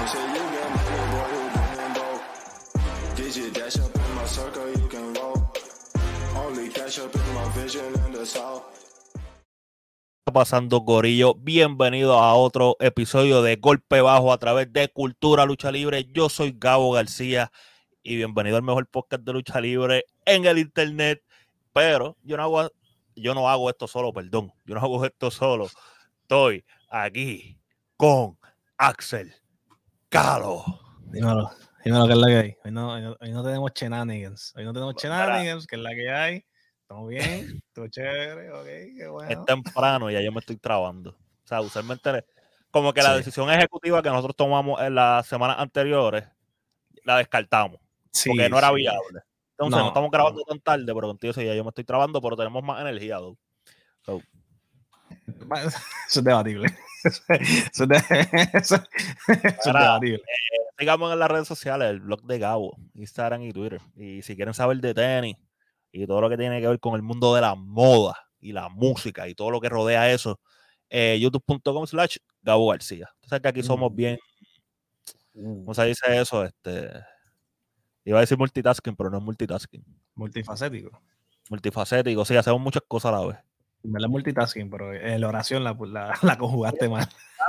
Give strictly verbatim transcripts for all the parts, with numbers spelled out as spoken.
say you get money, boy, you getting broke. Did you dash up in my circle, you can roll. Only cash up in my vision in the south. ¿Qué está pasando, Corillo? Bienvenido a otro episodio de Golpe Bajo a través de Cultura Lucha Libre. Yo soy Gabo García y bienvenido al mejor podcast de lucha libre en el internet. Pero yo no hago, yo no hago esto solo, perdón. Yo no hago esto solo. Estoy aquí con Axel Calo. Dímelo, dímelo que es la que hay. Hoy no, hoy no, hoy no tenemos shenanigans. Hoy no tenemos shenanigans, que es la que hay. Estamos bien, todo chévere, ok, qué bueno. Es temprano y ya yo me estoy trabando. O sea, usualmente como que la Sí. decisión ejecutiva que nosotros tomamos en las semanas anteriores la descartamos. Sí, porque no era sí. viable. Entonces, no, No, estamos grabando no. tan tarde, pero contigo sí, ya yo me estoy trabando, pero tenemos más energía, dude. So, Eso es debatible. Eso es, de, eso, eso es Ahora, debatible. eh, sigamos en las redes sociales, el blog de Gabo, Instagram y Twitter. Y si quieren saber de tenis y todo lo que tiene que ver con el mundo de la moda y la música y todo lo que rodea eso, eh, youtube punto com slash Gabo García. Entonces, que aquí somos Mm. bien, Mm. ¿cómo se dice eso? Este, iba a decir multitasking, pero no es multitasking. Multifacético. Multifacético, sí, hacemos muchas cosas a la vez. Me la multitasking, pero en la oración la, la, la conjugaste mal.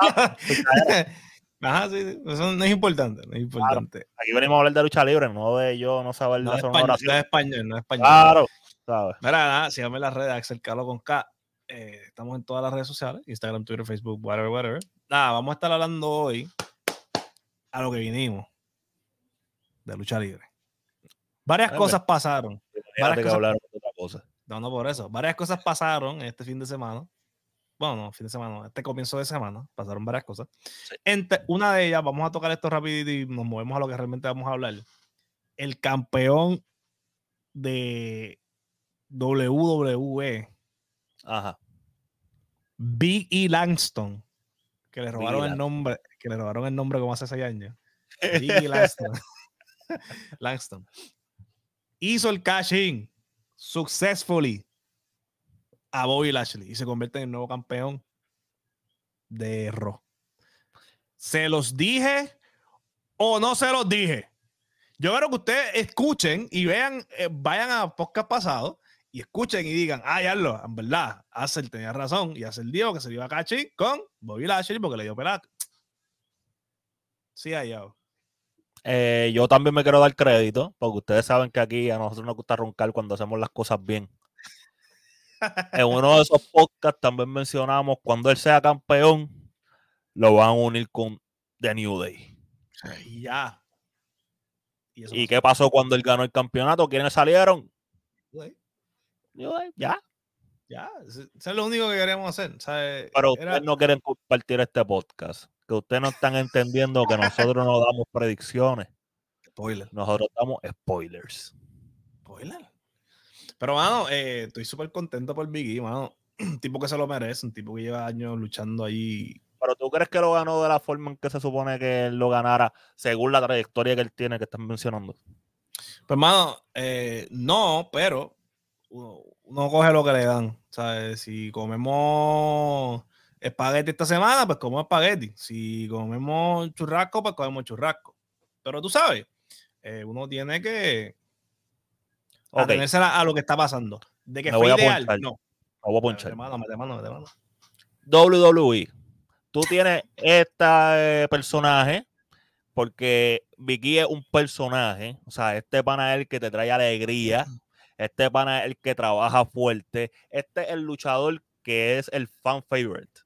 Ajá, sí, sí, eso no es importante, no es importante. Claro. Aquí venimos a hablar de lucha libre, no de yo no saber No es hacer una español, oración. no es español, no es español. Claro, ¿sabes? Mira, nada, síganme en las redes, Axel Calo con K. Eh, estamos en todas las redes sociales, Instagram, Twitter, Facebook, whatever, whatever. Nada, vamos a estar hablando hoy a lo que vinimos de lucha libre. Varias Ay, cosas me- pasaron. Imagínate Varias que cosas, hablar de otra cosa. no, no por eso. Varias cosas pasaron este fin de semana. Bueno, no, fin de semana, no, este comienzo de semana pasaron varias cosas. Sí. Entre, una de ellas, vamos a tocar esto rapidito y nos movemos a lo que realmente vamos a hablar. El campeón de doble u doble u E, Ajá. Big E Langston, que le robaron Big el nombre, que le robaron el nombre como hace seis años. Big E Langston. Langston. Hizo el cash in successfully a Bobby Lashley y se convierte en el nuevo campeón de Raw. ¿Se los dije o no se los dije? Yo quiero que ustedes escuchen y vean, eh, vayan a podcast pasado y escuchen y digan, ah, ya lo, en verdad, Axel tenía razón y Axel dijo que se iba a cachar con Bobby Lashley porque le dio pelada. Sí, allá. Eh, yo también me quiero dar crédito, porque ustedes saben que aquí a nosotros nos gusta roncar cuando hacemos las cosas bien. En uno de esos podcasts también mencionamos cuando él sea campeón, lo van a unir con The New Day. Y ya. ¿Y, eso ¿Y pasó? qué pasó cuando él ganó el campeonato? ¿Quiénes salieron? Güey, New Day, ya. ya, eso es lo único que queríamos hacer. O sea, Pero era... ustedes no quieren compartir este podcast. Que ustedes no están entendiendo que nosotros no damos predicciones. Spoiler. Nosotros damos spoilers. Spoiler. Pero, mano, eh, estoy súper contento por Big E, mano. Un tipo que se lo merece, un tipo que lleva años luchando ahí. ¿Pero tú crees que lo ganó de la forma en que se supone que él lo ganara según la trayectoria que él tiene que están mencionando? Pues, mano, eh, no, pero uno, uno coge lo que le dan. ¿Sabes? Si comemos espagueti esta semana, pues comemos espagueti. Si comemos churrasco, pues comemos churrasco. Pero tú sabes, eh, uno tiene que Ok, atenerse a, a lo que está pasando. De que me fue voy a ideal, ponchar. no. Me voy a ponchar. Mete mano, mete mano, mete mano. doble u doble u E. Tú tienes este eh, personaje porque Vicky es un personaje. O sea, este pana es el que te trae alegría. Este pana es el que trabaja fuerte. Este es el luchador que es el fan favorite.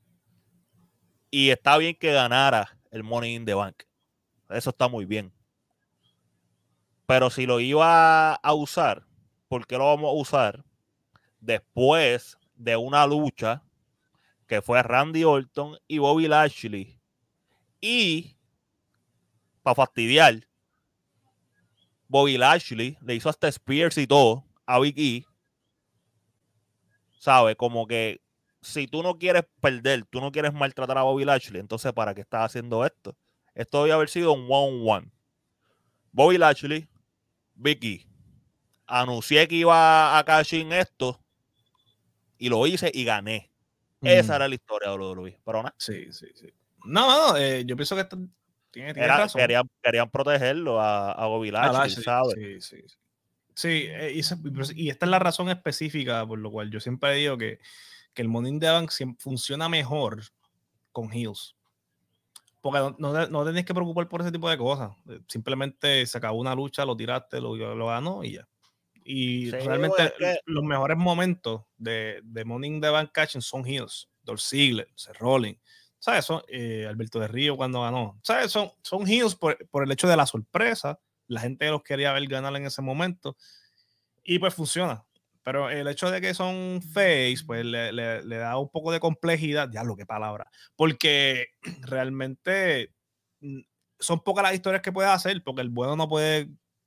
Y está bien que ganara el Money in the Bank. Eso está muy bien. Pero si lo iba a usar, ¿por qué lo vamos a usar después de una lucha que fue Randy Orton y Bobby Lashley? Y para fastidiar, Bobby Lashley le hizo hasta Spears y todo a Big E. ¿Sabes? Como que si tú no quieres perder, tú no quieres maltratar a Bobby Lashley, entonces ¿para qué estás haciendo esto? Esto debía haber sido un one-on-one. Bobby Lashley, Big E. Anuncié que iba a cash in esto y lo hice y gané. Esa Mm. era la historia de W W E. Pero nada. Sí, sí, sí. No, no, eh, yo pienso que esto Tiene, tiene Era, razón. querían, querían protegerlo a, a Bobby Lashley, ¿sabes? Sí, sí, sí. Sí, eh, y, esa- y esta es la razón específica por lo cual yo siempre digo que, que el Money in the Bank siem- funciona mejor con heels. Porque no, no, te- no tenés que preocupar por ese tipo de cosas. Eh, Simplemente se acabó una lucha, lo tiraste, lo, lo ganó y ya. Y Sí, realmente es que, los mejores momentos de, de Money in the Bank Catching son heels. Dolph Ziggler, Seth Rollins, ¿sabes? Son, eh, Alberto de Río cuando ganó. ¿Sabes? Son, son heels por, por el hecho de la sorpresa. La gente los quería ver ganar en ese momento. Y pues funciona. Pero el hecho de que son face, pues le, le, le da un poco de complejidad. Ya lo que palabra. Porque realmente mm, son pocas las historias que puede hacer, porque el bueno no puede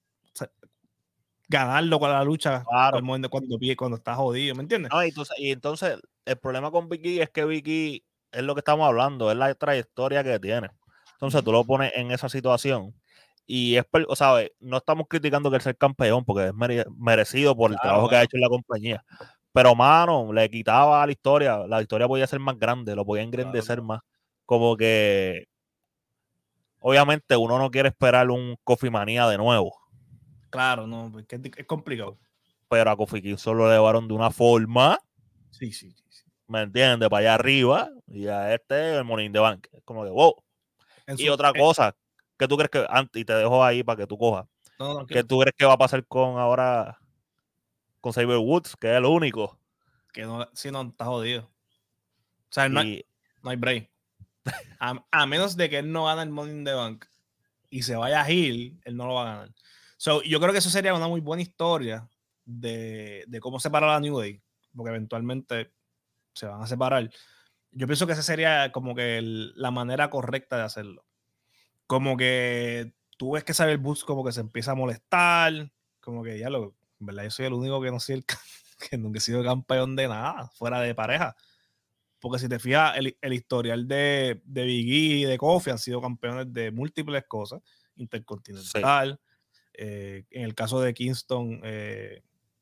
ganarlo con la lucha claro. cuando, cuando, cuando está jodido, ¿me entiendes? No, y, entonces, y entonces el problema con Vicky es que Vicky es lo que estamos hablando, es la trayectoria que tiene. Entonces tú lo pones en esa situación y es, o sea, no estamos criticando que él sea el campeón porque es mere merecido por el Claro, trabajo claro. que ha hecho en la compañía. Pero, mano, le quitaba a la historia, la historia podía ser más grande, lo podía engrandecer Claro, más. Como que, obviamente, uno no quiere esperar un Coffee Manía de nuevo. Claro, no, es, que es complicado. Pero a Kofi Kingston lo llevaron de una forma. Sí, sí, sí. ¿Me entiendes? Para allá arriba. Y a este, el Money in the Bank. Es como que, wow. En Y su, otra eh, cosa, ¿qué tú crees que, antes, y te dejo ahí para que tú cojas, no, no, ¿qué tranquilo. tú crees que va a pasar con ahora, con Xavier Woods, que es el único? Que no, si no, está jodido. O sea, no hay, Y, no hay break. A, a menos de que él no gane el Money in the Bank y se vaya a Hill, él no lo va a ganar. So, yo creo que eso sería una muy buena historia de, de cómo separar a New Day, porque eventualmente se van a separar. Yo pienso que esa sería como que el, la manera correcta de hacerlo. Como que tú ves que Xavier Woods como que se empieza a molestar, como que ya lo, en verdad yo soy el único que no soy el que nunca he sido campeón de nada, fuera de pareja. Porque si te fijas, el, el historial de, de Big E y de Kofi han sido campeones de múltiples cosas, intercontinental, sí. eh, en el caso de Kingston eh,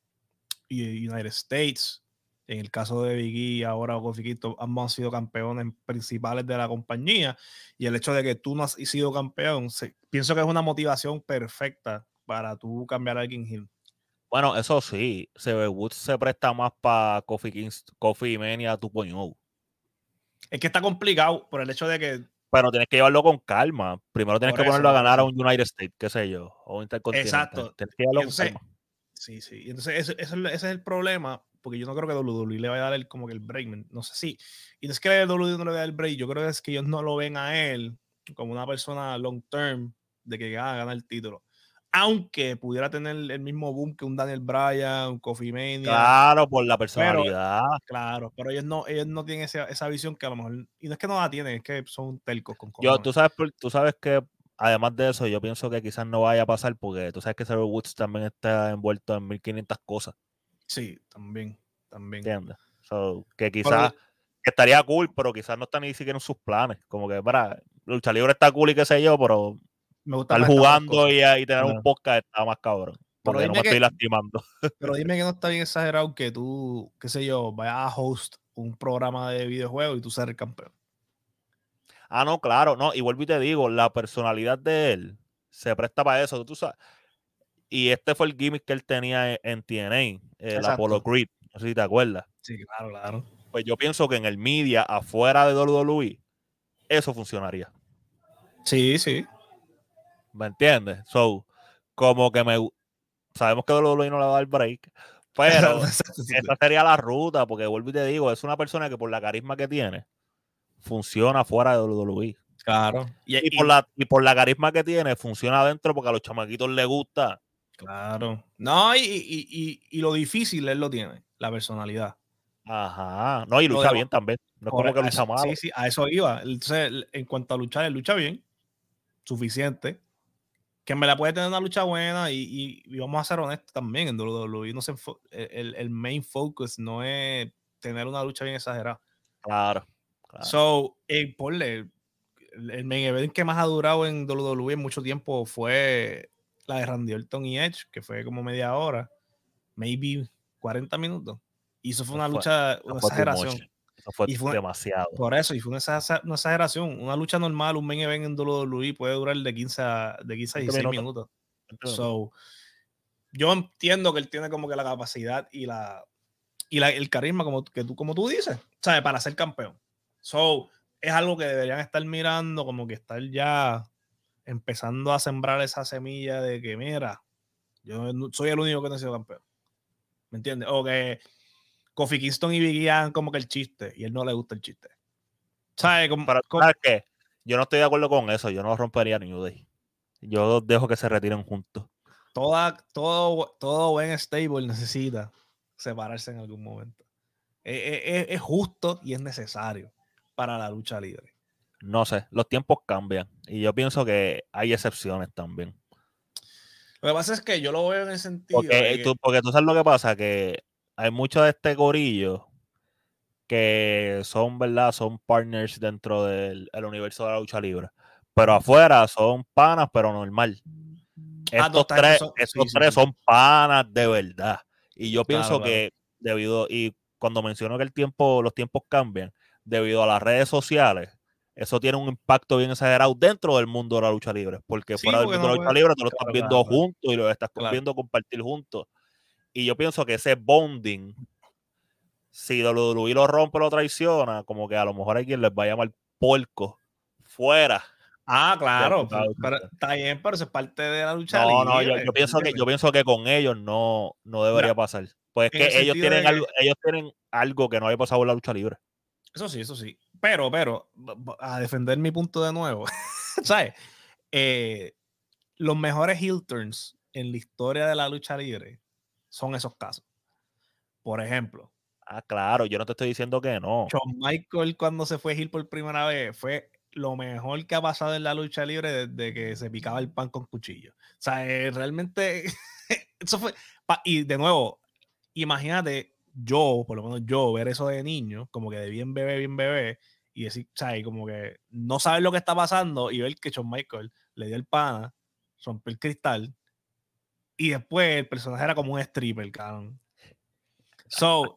y United States, en el caso de Big E, ahora Kofi Kingston, ambos han sido campeones principales de la compañía, y el hecho de que tú no has sido campeón, se, pienso que es una motivación perfecta para tú cambiar a alguien Hill. bueno, eso sí, Xavier Woods se presta más para Kofi Kingston, Kofi Mania dos punto cero. Es que está complicado por el hecho de que Pero tienes que llevarlo con calma. Primero tienes por que eso, ponerlo a ganar eso. a un United States, qué sé yo, o un Intercontinental. Exacto. Tienes que llevarlo Y entonces, con calma. sí, sí. Y entonces ese, ese, ese es el problema, porque yo no creo que W W E le vaya a dar el, como que el break. No sé si. Y no es que W W E no le dé el break, yo creo que es que ellos no lo ven a él como una persona long term de que ah, gana el título. Aunque pudiera tener el mismo boom que un Daniel Bryan, un Kofi Mania. Claro, por la Pero, personalidad. claro, pero ellos no, ellos no tienen esa, esa visión que a lo mejor. Y no es que no la tienen, es que son telcos con Yo, cojones. tú sabes, tú sabes que además de eso, yo pienso que quizás no vaya a pasar porque tú sabes que Xavier Woods también está envuelto en mil quinientas cosas. Sí, también, también. ¿Entiendes? So, que Pero, quizás que estaría cool, pero quizás no está ni siquiera en sus planes. Como que, para, lucha libre está cool y qué sé yo, pero me gusta estar más estas otras jugando cosas. y, y tener Claro. un podcast está más cabrón. Pero Porque no me dime estoy que, lastimando. pero dime que no está bien exagerado que tú, qué sé yo, vayas a host un programa de videojuegos y tú seas el campeón. Ah, no, claro, no, y vuelvo y te digo, la personalidad de él se presta para eso, tú sabes. Y este fue el gimmick que él tenía en T N A, el Apollo Creed, no sé si te acuerdas. Sí, claro, claro. Pues yo pienso que en el media, afuera de W W E, eso funcionaría. Sí, sí. ¿Me entiendes? So, como que me... Sabemos que W W E no le va a dar break, pero esa sería la ruta, porque vuelvo y te digo, es una persona que por la carisma que tiene, funciona fuera de W W E. Claro. Y, y, por la, y por la carisma que tiene, funciona adentro porque a los chamaquitos les gusta. Claro. No, y, y, y, y lo difícil él lo tiene, la personalidad. Ajá. No, y lucha bien también. No es como que lucha malo. Sí, sí, a eso iba. Entonces, en cuanto a luchar, él lucha bien, suficiente. Que me la puede tener una lucha buena y, y, y vamos a ser honestos también en W W E. No se el, el main focus no es tener una lucha bien exagerada. Claro. claro. So, eh, ponle, el, el main event que más ha durado en W W E en mucho tiempo fue la de Randy Orton y Edge, que fue como media hora, maybe cuarenta minutos. Y eso fue una fue, lucha, una fue exageración. Eso fue, y fue demasiado. Por eso, y fue una, exa- una exageración. Una lucha normal, un main event en W W E puede durar de quince a, de quince a dieciséis minutos. minutos. So, yo entiendo que él tiene como que la capacidad y la y la, el carisma, como, que tú, como tú dices, ¿sabes? Para ser campeón. So, es algo que deberían estar mirando, como que estar ya empezando a sembrar esa semilla de que, mira, yo no, soy el único que no he sido campeón. ¿Me entiendes? O que Kofi Kingston y Big E hagan como que el chiste y a él no le gusta el chiste. ¿Sabes? Como, Pero, como, ¿sabes qué? Yo no estoy de acuerdo con eso. Yo no rompería New Day. Yo dejo que se retiren juntos. Toda, todo, todo buen stable necesita separarse en algún momento. Es, es, es justo y es necesario para la lucha libre. No sé, los tiempos cambian y yo pienso que hay excepciones también. Lo que pasa es que yo lo veo en el sentido Porque, de que... tú, porque tú sabes lo que pasa, que hay mucho de este gorillo que son, ¿verdad? Son partners dentro del el universo de la lucha libre. Pero afuera son panas, pero normal. Estos Ah, tres, son, estos sí, sí, tres sí. son panas de verdad. Y yo pienso Claro, claro. que debido, y cuando menciono que el tiempo, los tiempos cambian, debido a las redes sociales, eso tiene un impacto bien exagerado dentro del mundo de la lucha libre. Porque Sí, fuera del porque mundo no de la lucha puede... libre, tú lo Claro, estás claro, viendo claro. juntos y lo estás Claro. viendo compartir juntos. Y yo pienso que ese bonding, si W W E lo rompe o lo traiciona, como que a lo mejor hay quien les va a llamar puerco fuera. Ah, claro, de- pero, pero está bien, pero eso es parte de la lucha No, no, libre. yo, yo pienso que yo pienso que con ellos no, no debería Mira, pasar. Pues en el que ellos sentido tienen de algo, que... ellos tienen algo que no haya pasado en la lucha libre. Eso sí, eso sí. Pero, pero, a defender mi punto de nuevo, ¿sabes? Eh, los mejores heel turns en la historia de la lucha libre son esos casos. Por ejemplo, Ah, claro, yo no te estoy diciendo que no. Shawn Michael cuando se fue heel por primera vez fue lo mejor que ha pasado en la lucha libre desde que se picaba el pan con cuchillo. O sea, eh, realmente eso fue... Y de nuevo, imagínate yo, por lo menos yo, ver eso de niño, como que de bien bebé, bien bebé, y decir, ¿sabes? Como que no saber lo que está pasando y ver que Shawn Michael le dio el pana, rompió el cristal, y después el personaje era como un stripper, cabrón. So,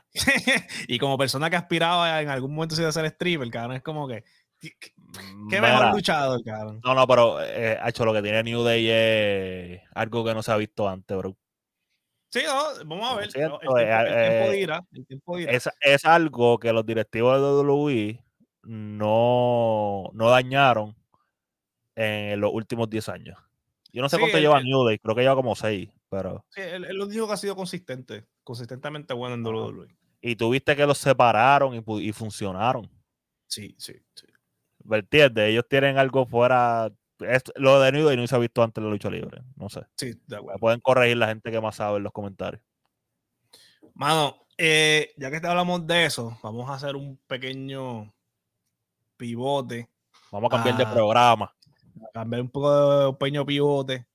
y como persona que aspiraba en algún momento a ser stripper, cabrón, es como que, qué mejor luchador, cabrón. No, no, pero eh, hecho lo que tiene New Day es algo que no se ha visto antes, bro. Sí, no, vamos a ver. Siento, El tiempo, el tiempo eh, dirá. El tiempo dirá. Es, es algo que los directivos de W W E no, no dañaron en los últimos diez años. Yo no sé Sí, cuánto el, lleva el, New Day, creo que lleva como seis, pero... sí, él, él lo dijo que ha sido consistente, consistentemente bueno en W W E. Y tuviste que los separaron y, y funcionaron. Sí, sí, sí. ¿Me entiendes? Ellos tienen algo fuera... Es, lo de New Day no se ha visto antes en la lucha libre, no sé. Sí, de acuerdo. Pueden corregir la gente que más sabe en los comentarios. Mano, eh, ya que hablamos de eso, vamos a hacer un pequeño pivote. Vamos a cambiar a, de programa. A cambiar un poco de un pequeño pivote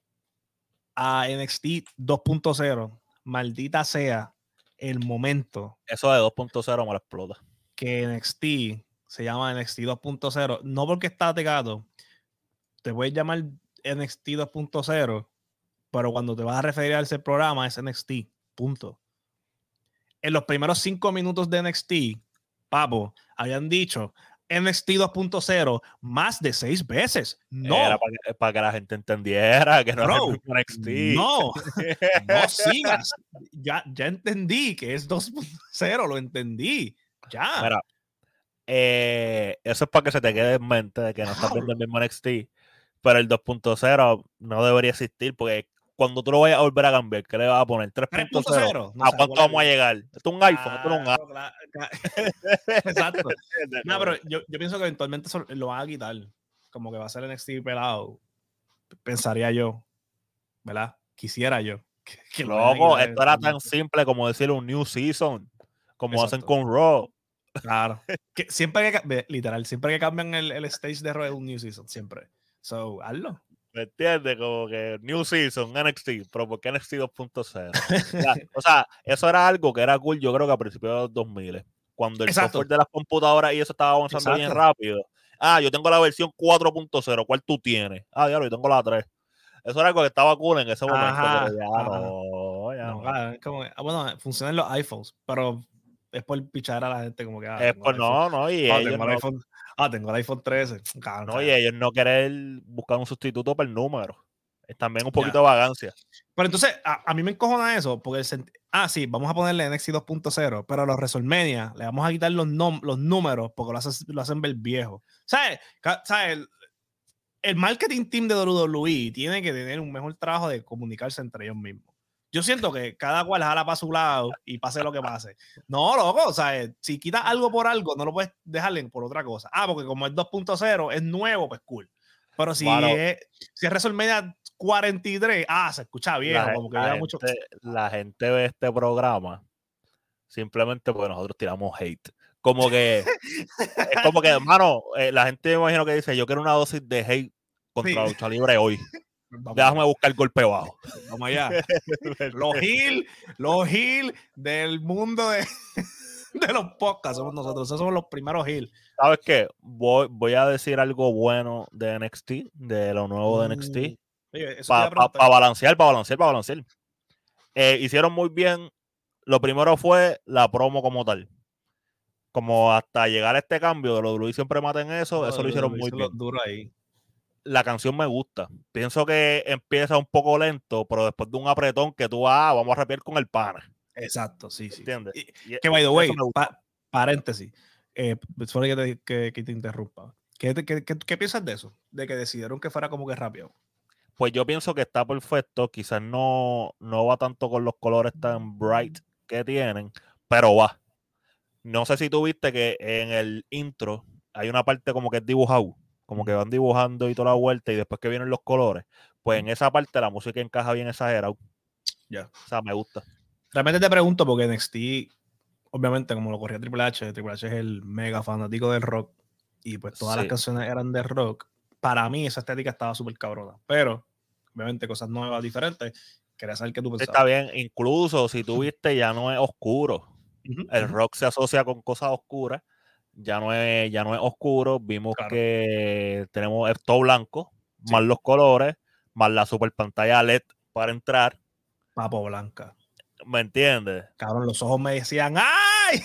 a N X T dos punto cero. Maldita sea el momento. Eso de dos punto cero me lo explota. Que N X T se llama N X T dos punto cero. No porque está pegado. Te puedes llamar N X T dos punto cero, pero cuando te vas a referir a ese programa es N X T. Punto. En los primeros cinco minutos de N X T, papo, habían dicho N X T dos punto cero más de seis veces. No. Era para que, para que la gente entendiera que no Bro, es el mismo N X T. No, no sigas. Ya, ya entendí que es dos punto cero, lo entendí. Ya. Mira, eh, eso es para que se te quede en mente de que no estás viendo el mismo N X T, pero el dos punto cero no debería existir porque cuando tú lo vayas a volver a cambiar, ¿qué le vas a poner? tres punto cero. No ¿A sé, cuánto vamos a llegar? Esto es un iPhone, esto no es un claro, claro, claro. Exacto. No, pero yo, yo pienso que eventualmente eso lo van a quitar. Como que va a ser el N X T pelado. Pensaría yo. ¿Verdad? Quisiera yo. Que, que Loco, esto era tan simple como decir un new season, como Exacto. hacen con Raw. Claro. Que siempre que, literal, siempre que cambian el, el stage de Raw es un new season, siempre. So, hazlo. ¿Me entiendes? Como que New Season, N X T, pero ¿por qué N X T dos punto cero? O sea, eso era algo que era cool, yo creo que a principios de los dos mil, cuando el Exacto. software de las computadoras y eso estaba avanzando Exacto. bien rápido. Ah, yo tengo la versión cuatro punto cero, ¿cuál tú tienes? Ah, diablo, yo tengo la tres. Eso era algo que estaba cool en ese momento, Ajá, pero ya ajá. no. Ya no, no. Claro, es como, bueno, funcionan los iPhones, pero es por pichar a la gente como que ah, Es tengo por el iPhone, no, no, y ah, ellos tengo el no, iPhone, ah, tengo el iPhone trece. Cabrón, no, y cabrón. ellos no querer buscar un sustituto para el número. Es también un poquito Ya. de vagancia. Pero entonces, a, a mí me encojona eso, porque el sent- ah, sí, vamos a ponerle N X T dos punto cero, pero a los WrestleMania le vamos a quitar los, nom- los números porque lo, hace- lo hacen ver viejo. ¿Sabes? Ca- ¿Sabes? El, el marketing team de W W E tiene que tener un mejor trabajo de comunicarse entre ellos mismos. Yo siento que cada cual jala para su lado y pase lo que pase. No, loco, o sea, si quitas algo por algo, no lo puedes dejarle por otra cosa. Ah, porque como es dos punto cero, es nuevo, pues cool. Pero si Bueno, es, si es WrestleMania cuarenta y tres, ah, se escucha viejo, la, como que la lleva gente, mucho. la gente ve este programa simplemente porque nosotros tiramos hate. Como que, es como que, hermano, eh, la gente me imagino que dice, yo quiero una dosis de hate contra Sí. la lucha libre hoy. Vamos Déjame allá. buscar el golpe bajo. Vamos allá. Los Gil, los Gil del mundo de, de los podcasts somos nosotros. Esos somos los primeros Gil. ¿Sabes qué? Voy, voy a decir algo bueno de N X T, de lo nuevo de N X T, Oye, eso te iba para a pa, preguntar. pa balancear, para balancear, para balancear. Eh, hicieron muy bien. Lo primero fue la promo como tal. Como hasta llegar a este cambio de los W siempre maten eso, No, eso lo lo- hicieron lo muy hizo lo bien. duro ahí. La canción me gusta. Pienso que empieza un poco lento, pero después de un apretón que tú, ah, vamos a rapear con el pana. Exacto, sí, sí. ¿Entiendes? Y, Y, que, by the eso way, me gusta. pa- paréntesis. Eh, sorry que te, que, que te interrumpa. ¿Qué, te- qué, qué, qué piensas de eso? De que decidieron que fuera como que rápido. Pues yo pienso que está perfecto. Quizás no, no va tanto con los colores tan bright que tienen, pero va. No sé si tú viste que en el intro hay una parte como que es dibujado, como que van dibujando y toda la vuelta y después que vienen los colores. Pues en esa parte la música encaja bien exagerado. Ya. O sea, me gusta. Realmente te pregunto porque N X T, obviamente, como lo corría Triple H, Triple H es el mega fanático del rock y pues todas las Sí. canciones eran de rock. Para mí esa estética estaba súper cabrona, pero obviamente cosas nuevas, diferentes. Quería saber qué tú pensabas. Está bien. Incluso si tú viste, ya no es oscuro. Uh-huh, El uh-huh. rock se asocia con cosas oscuras. Ya no es, ya no es oscuro. Vimos Claro. que tenemos esto blanco, Sí. más los colores, más la super pantalla L E D para entrar. Papo Blanca. ¿Me entiendes? Cabrón, los ojos me decían, ¡ay!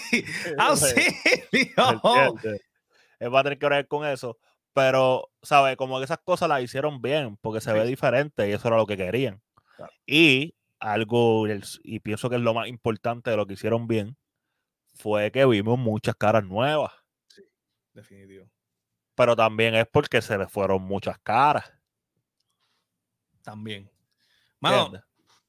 ¡Auxilio! Él va a tener que orar con eso. Pero, ¿sabes? Como que esas cosas las hicieron bien, porque se Sí. ve diferente y eso era lo que querían. Claro. Y algo, y pienso que es lo más importante de lo que hicieron bien, fue que vimos muchas caras nuevas. Sí, definitivo. Pero también es porque se les fueron muchas caras. También. Mano, ¿Entiendes?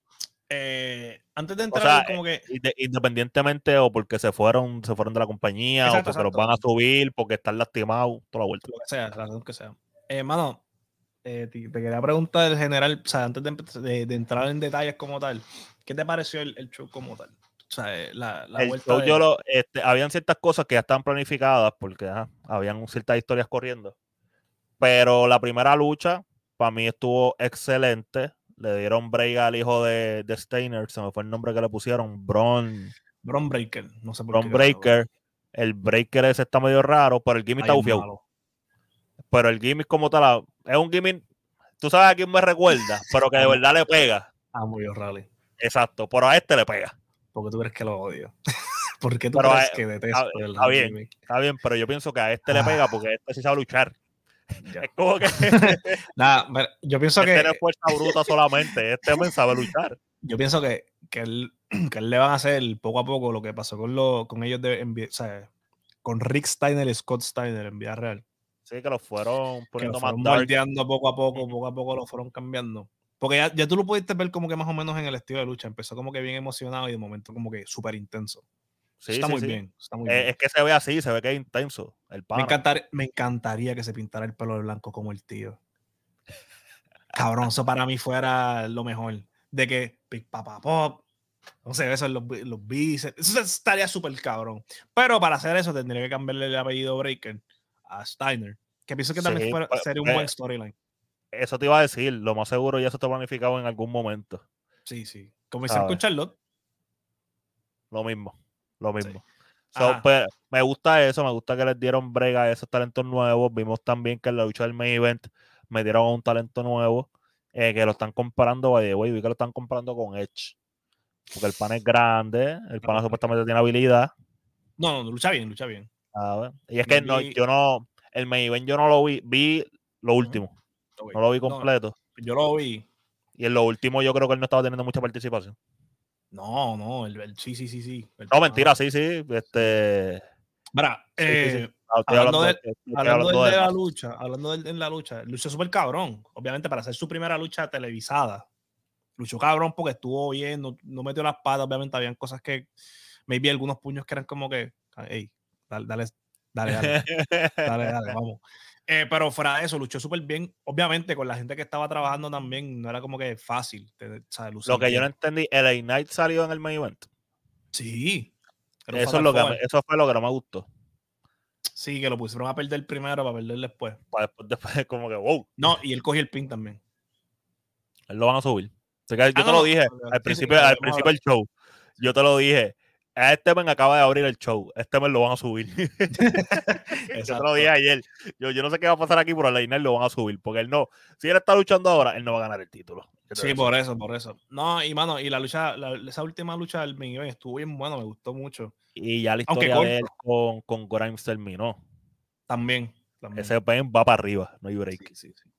eh, antes de O entrar, sea, como que. inde- independientemente o porque se fueron, se fueron de la compañía, Exacto, o porque los exacto. van a subir, porque están lastimados, toda la vuelta. Lo que sea, la razón que sea. Eh, mano, eh, te, te quería preguntar en general, o sea, antes de, empe- de- de entrar en detalles como tal, ¿qué te pareció el, el show como tal? O sea, eh, la, la El vuelta show, de. yo lo, este, habían ciertas cosas que ya estaban planificadas porque ajá, habían ciertas historias corriendo. Pero la primera lucha, para mí estuvo excelente. Le dieron break al hijo de, de Steiner, se me fue el nombre que le pusieron, Bron, Bron Breaker, no sé por Bron qué. Breaker. El Breaker ese está medio raro, pero el gimmick está bufiado. Malo. Pero el gimmick como tal, es un gimmick, tú sabes a quién me recuerda, pero que de verdad le pega. A Moyo Rally. Exacto, pero a este le pega. ¿Por qué tú crees que lo odio? ¿Por qué tú Pero crees a, que detesto está, el está bien, gimmick? está bien, pero yo pienso que a este le pega porque este sí sabe luchar. Ya. Es como que Nada, pero yo pienso este que no es fuerza bruta solamente, este men sabe luchar. yo pienso que, que, él, que él le van a hacer poco a poco lo que pasó con, lo, con ellos de en, o sea, con Rick Steiner y Scott Steiner en Vía Real. Sí, que lo fueron Que lo poniendo más fueron dark. moldeando poco a poco, poco a poco lo fueron cambiando. Porque ya, ya tú lo pudiste ver como que más o menos en el estilo de lucha. Empezó como que bien emocionado y de momento como que súper intenso. Sí, está, sí, muy sí. bien, está muy Eh, bien. Es que se ve así, se ve que es intenso. El pana. Me, encantar, me encantaría que se pintara el pelo de blanco como el tío. Cabrón, eso para mí fuera lo mejor. De que Big Papa Pop, no sé, eso en los, los bíceps. Eso estaría súper cabrón. Pero para hacer eso tendría que cambiarle el apellido Breaker a Steiner. Que pienso que también Sí, fuera, pues, sería un pues, buen storyline. Eso te iba a decir, lo más seguro ya eso está planificado en algún momento. Sí, sí. Como hicieron con Charlotte. Lo mismo, lo mismo. Sí. So, pues, me gusta eso, me gusta que les dieron brega a esos talentos nuevos. Vimos también que en la lucha del main event metieron a un talento nuevo eh, que lo están comparando, by the way, vi que lo están comparando con Edge. Porque el pan es grande, el pan Ah, supuestamente tiene habilidad. No, no, lucha bien, lucha bien. A ver. Y es que no, Vi- yo no, el main event yo no lo vi, vi lo último, Ok. no lo vi No, completo. yo lo vi. Y en lo último yo creo que él no estaba teniendo mucha participación. No, no, el, el- sí, sí, sí, sí. El No, pana mentira, sí. sí, sí. Este. Mira, Sí, sí, sí. eh, No, estoy hablando, hablando, de, estoy hablando hablando del de de la más. lucha, hablando del, en la lucha, luchó súper cabrón. Obviamente, para hacer su primera lucha televisada, luchó cabrón porque estuvo bien, no, no metió las patas. Obviamente, habían cosas que, maybe algunos puños que eran como que, hey, dale, dale, dale, dale, dale, dale, vamos. Eh, pero fuera de eso, luchó súper bien. Obviamente, con la gente que estaba trabajando también, no era como que fácil, te, o sea, lucir Lo que yo no bien. entendí, L A Knight salió en el main event. Sí, era un Eso es fatal lo que four. me- eso fue lo que no me gustó. Sí, que lo pusieron a perder primero para perder después. Para después, después como que, wow, No, y él cogió el pin también. él lo van a subir. Así que Ah, yo te no, lo no. dije al Sí, sí, principio, lo al habíamos principio hablado. del show. Yo te lo dije. A este men acaba de abrir el show. Este men lo van a subir. Yo te lo dije Exacto. ayer. Yo, yo no sé qué va a pasar aquí, pero a Leinart lo van a subir. Porque él no, si él está luchando ahora, él no va a ganar el título. Yo te Sí, digo por eso. eso, por eso. No, y mano, y la lucha, la- esa última lucha del main event estuvo bien buena, me gustó mucho. Y ya la Aunque historia de él corto, con, con Grimes terminó. también, también. Ese pen va para arriba, no hay break. Sí, sí, sí.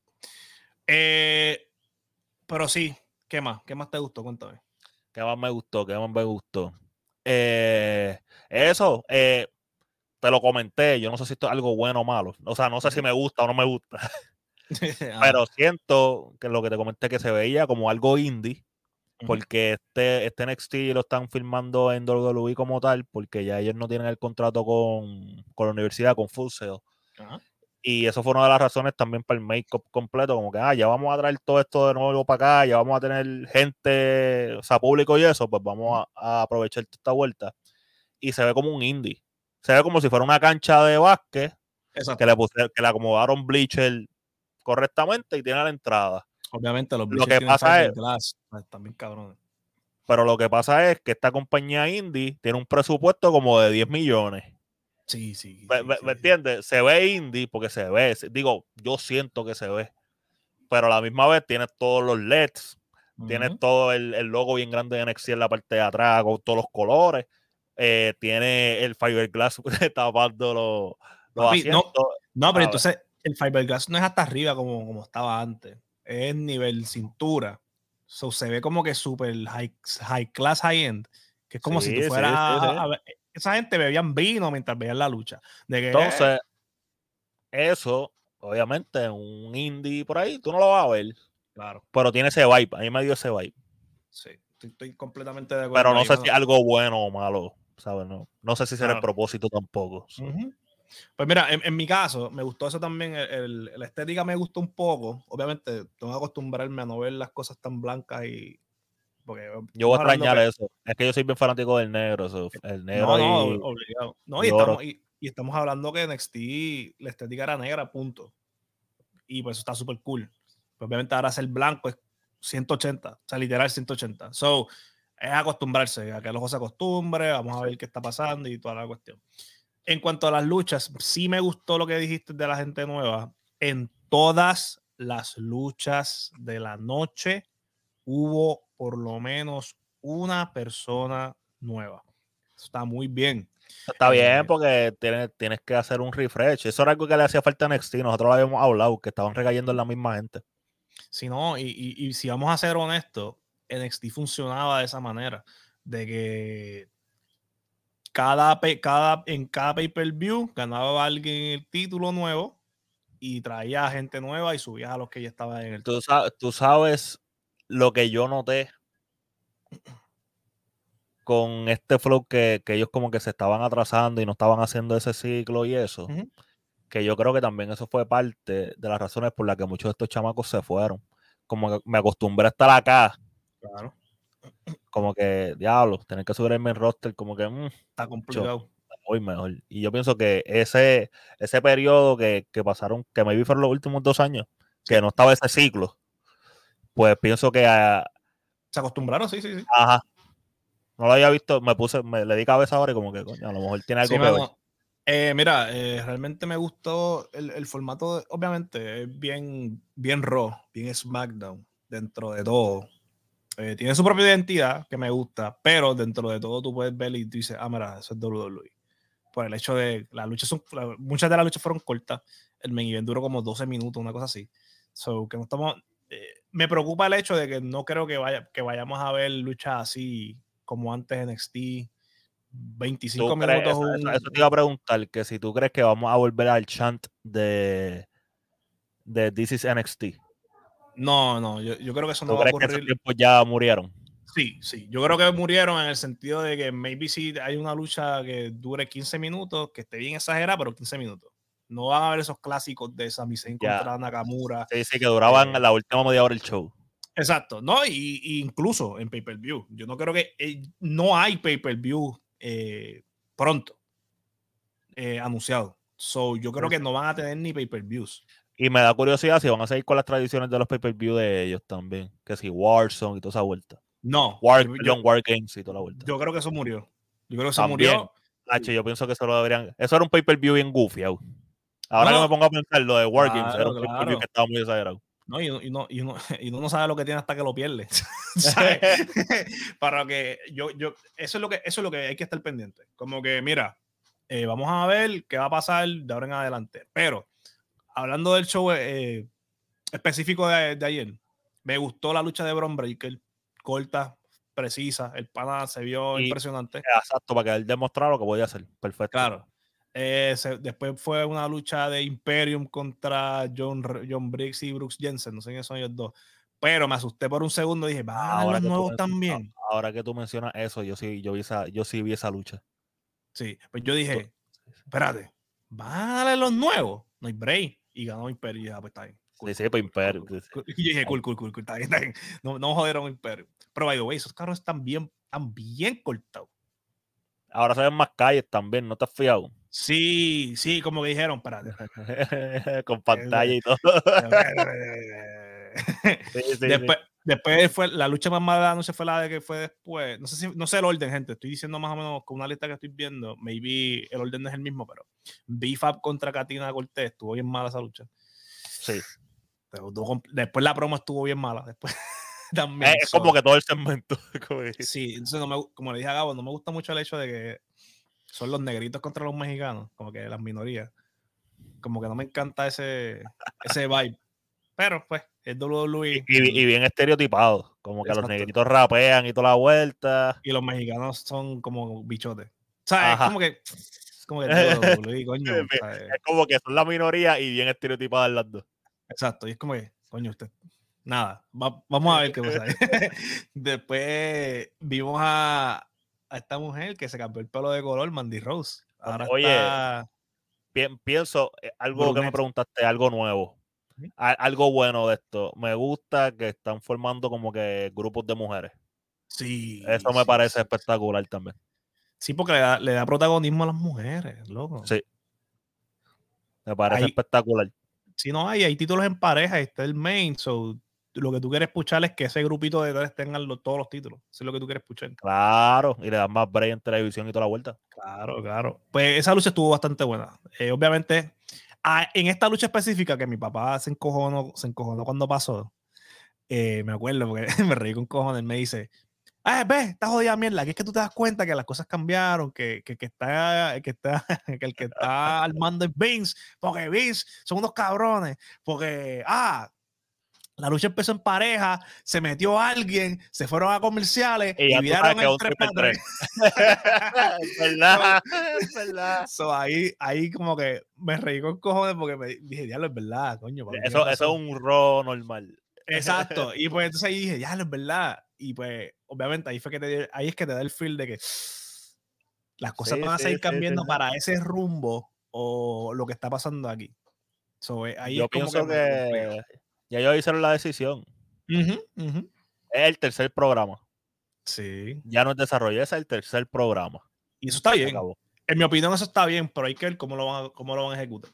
Eh, pero sí, ¿qué más? ¿Qué más te gustó? Cuéntame. ¿Qué más me gustó? ¿Qué más me gustó? Eh, eso, eh, te lo comenté. Yo no sé si esto es algo bueno o malo. O sea, no sé si me gusta o no me gusta. Ajá. Pero siento que lo que te comenté que se veía como algo indie. Ujú. Porque este, este N X T lo están filmando en W W E como tal. Porque ya ellos no tienen el contrato con, con la universidad, con Full Sail. Ajá. Y eso fue una de las razones también para el make-up completo, como que, ah, ya vamos a traer todo esto de nuevo para acá, ya vamos a tener gente, o sea, público y eso, pues vamos a, a aprovechar esta vuelta. Y se ve como un indie. Se ve como si fuera una cancha de básquet que Exacto. le, puse, que le acomodaron bleacher correctamente y tiene la entrada. Obviamente los Lo bichos que tienen pasa es, fiberglass, también cabrones. pero lo que pasa es que esta compañía indie tiene un presupuesto como de diez millones. Sí, sí, ¿Me, sí, me, sí, me sí. entiendes? Se ve indie porque se ve, digo, yo siento que se ve. Pero a la misma vez tienes todos los L E Ds, Uh-huh. tienes todo el, el logo bien grande de N X T en la parte de atrás con todos los colores, eh, tiene el fiberglass tapando los, los Papi, no, asientos. no, pero A ver, entonces el fiberglass no es hasta arriba como, como estaba antes, es nivel cintura. So, se ve como que súper high, high class, high end, que es como si tú sí, sí, fueras sí, a, sí. a ver- esa gente bebían vino mientras veían la lucha. De que, Entonces, eso, obviamente, un indie por ahí, tú no lo vas a ver, claro, pero tiene ese vibe, a mí me dio ese vibe. sí, estoy, estoy completamente de Pero acuerdo no ahí, sé si mano. es algo bueno o malo, ¿sabes? No, no sé si será el Claro. propósito tampoco. So. Uh-huh. Pues mira, en, en mi caso, me gustó eso también. El, el- la estética me gustó un poco. Obviamente, tengo que acostumbrarme a no ver las cosas tan blancas y. Porque Yo voy a estamos hablando extrañar que. eso. Es que yo soy bien fanático del negro, so, el No, negro no, y, obligado. No, y y oro. estamos, y, y estamos hablando que N X T, la estética era negra, punto. Y pues eso está súper cool. Pues obviamente ahora ser blanco es ciento ochenta, o sea, literal ciento ochenta. So, es acostumbrarse, a que el ojo se acostumbre, vamos a ver qué está pasando y toda la cuestión. En cuanto a las luchas, sí me gustó lo que dijiste de la gente nueva. En todas las luchas de la noche hubo por lo menos una persona nueva. Eso está muy bien. Está bien Eh, porque tienes, tienes que hacer un refresh. Eso era algo que le hacía falta a N X T. Nosotros lo habíamos hablado, que estaban recayendo en la misma gente. si no, y, y, y si vamos a ser honestos, N X T funcionaba de esa manera, de que cada, cada, en cada pay-per-view ganaba alguien el título nuevo y traía a gente nueva y subía a los que ya estaban en el Tú top. sabes, tú sabes lo que yo noté con este flow que, que ellos como que se estaban atrasando y no estaban haciendo ese ciclo y eso. Uh-huh. Que yo creo que también eso fue parte de las razones por las que muchos de estos chamacos se fueron. Como que me acostumbré a estar acá. Claro. Como que, diablos, tener que subir el main roster, como que, mmm, Está complicado. hoy mejor. Y yo pienso que ese, ese periodo que, que pasaron, que me vi fueron los últimos dos años, Sí. que no estaba ese ciclo, pues pienso que a, Se acostumbraron, sí, sí, sí. ajá, no lo había visto, me puse, me le di cabeza ahora y como que, coño, a lo mejor tiene algo Sí, que ver. mano. Eh, mira, eh, realmente me gustó el, el formato, de, obviamente, es bien, bien Raw, bien SmackDown, dentro de todo. Eh, tiene su propia identidad que me gusta, pero dentro de todo tú puedes ver y tú dices, ah, mira, eso es W W E. por el hecho de las luchas son, la, muchas de las luchas fueron cortas. El main event duró como doce minutos, una cosa así. So, que no estamos, eh, me preocupa el hecho de que no creo que, vaya, que vayamos a ver luchas así como antes en N X T. veinticinco crees, minutos. eso, Un, eso, eso te iba a preguntar, que si tú crees que vamos a volver al chant de, de This is N X T. No, no, yo, yo creo que eso no ¿Tú va a crees ocurrir? que esos tiempos ya murieron? Sí, sí. Yo creo que murieron en el sentido de que maybe si hay una lucha que dure quince minutos, que esté bien exagerada, pero quince minutos. No van a haber esos clásicos de Sami Zayn contra Nakamura. Sí, sí, que duraban eh, la última media hora el show. Exacto, ¿no? Y, y incluso en pay-per-view. Yo no creo que eh, no hay pay-per-view eh, pronto eh, anunciado. So, yo creo que no van a tener ni pay-per-views. Y me da curiosidad si van a seguir con las tradiciones de los pay-per-view de ellos también. Que si Warzone y toda esa vuelta. No. War, yo, perdón, War Games y toda la vuelta. Yo creo que eso murió. Yo creo que eso también, murió. H, yo pienso que eso lo deberían. Eso era un pay-per-view bien goofy. Ahora no, que no, me pongo a pensar, lo de War claro, Games era un claro. pay-per-view que estaba muy exagerado. No, y, y, uno, y, uno, y uno no sabe lo que tiene hasta que lo pierde. Para que yo, yo, eso es lo que, eso es lo que hay que estar pendiente. Como que, mira, eh, vamos a ver qué va a pasar de ahora en adelante. Pero, hablando del show eh, específico de, de ayer, me gustó la lucha de Bron Breakker, corta, precisa, el pana se vio y, impresionante. Exacto, para que él demostrara lo que podía hacer. Perfecto. Claro. Eh, se, después fue una lucha de Imperium contra John, John Briggs y Brooks Jensen, no sé quiénes son ellos dos, pero me asusté por un segundo y dije, ¿van a los nuevos también? Ahora que tú mencionas eso, yo sí, yo vi esa, yo sí vi esa lucha. Sí, pues yo dije, espérate, ¿van a darle los nuevos? No hay break. Y ganó Imperium, y ya, pues está bien. Cool, sí, sí, pues Imperium. Cool, cool, cool. Y yo dije, cool, cool, cool, cool, está bien, está bien. No, no jodieron Imperium. Pero, by the way, esos carros están bien, están bien cortados. Ahora se ven más calles también, ¿no te has fijado? Sí, sí, como que dijeron, espérate. Con pantalla y todo. sí, sí, después, sí. después fue la lucha más mala, no sé, fue la de que fue después. No sé si, no sé el orden, gente. Estoy diciendo más o menos con una lista que estoy viendo. Maybe el orden no es el mismo, pero B-Fab contra Katina Cortez estuvo bien mala esa lucha. Sí. Pero, después la promo estuvo bien mala. Después también. Es so, como que todo el segmento. Sí, entonces no me, como le dije a Gabo, no me gusta mucho el hecho de que son los negritos contra los mexicanos, como que las minorías. Como que no me encanta ese, ese vibe. Pero pues, es W W E. Y, y, y bien estereotipado. Como que Exacto. Los negritos rapean y toda la vuelta. Y los mexicanos son como bichotes. O sea, Ajá. es como que. Es como que W W E, coño. es, es como que son la minoría y bien estereotipadas las dos. Exacto. Y es como que, coño, usted. Nada. Va, vamos a ver qué pasa. Después vimos a. a esta mujer que se cambió el pelo de color, Mandy Rose. Ahora Oye, está... pi pienso, eh, algo Brunette. Que me preguntaste, algo nuevo, ¿sí? A algo bueno de esto. Me gusta que están formando como que grupos de mujeres. Sí. Eso me sí, parece sí. espectacular también. Sí, porque le da, le da protagonismo a las mujeres, loco. Sí. Me parece hay, espectacular. Sí, no, hay, hay títulos en pareja, está el main, so... Lo que tú quieres escuchar es que ese grupito de tres tengan los, todos los títulos. Eso es lo que tú quieres escuchar. Claro, y le dan más break en televisión y toda la vuelta. Claro, claro. Pues esa lucha estuvo bastante buena. Eh, obviamente, a, en esta lucha específica que mi papá se encojonó, se encojonó cuando pasó, eh, me acuerdo porque me reí con cojones. Me dice, ah, ve, esta jodida mierda, que es que tú te das cuenta que las cosas cambiaron, que, que, que, está, que, está, que el que está armando es Vince, porque Vince son unos cabrones, porque, ah, la lucha empezó en pareja, se metió alguien, se fueron a comerciales y, y vieron el tres para tres. Es verdad, es verdad. So, ahí, ahí como que me reí con cojones porque me dije, diablo, es verdad, coño. Eso, eso es un ro normal. Exacto. Y pues entonces ahí dije, diablo, es verdad. Y pues, obviamente, ahí fue que te, ahí es que te da el feel de que las cosas sí, van a seguir sí, cambiando sí, para ese rumbo o lo que está pasando aquí. So, ahí Yo es como pienso que, que ya ellos hicieron la decisión. Uh-huh, uh-huh. Es el tercer programa. Sí. Ya no es desarrollo, es el tercer programa. Y eso está bien. En mi opinión, eso está bien, pero hay que ver cómo lo van a, cómo lo van a ejecutar.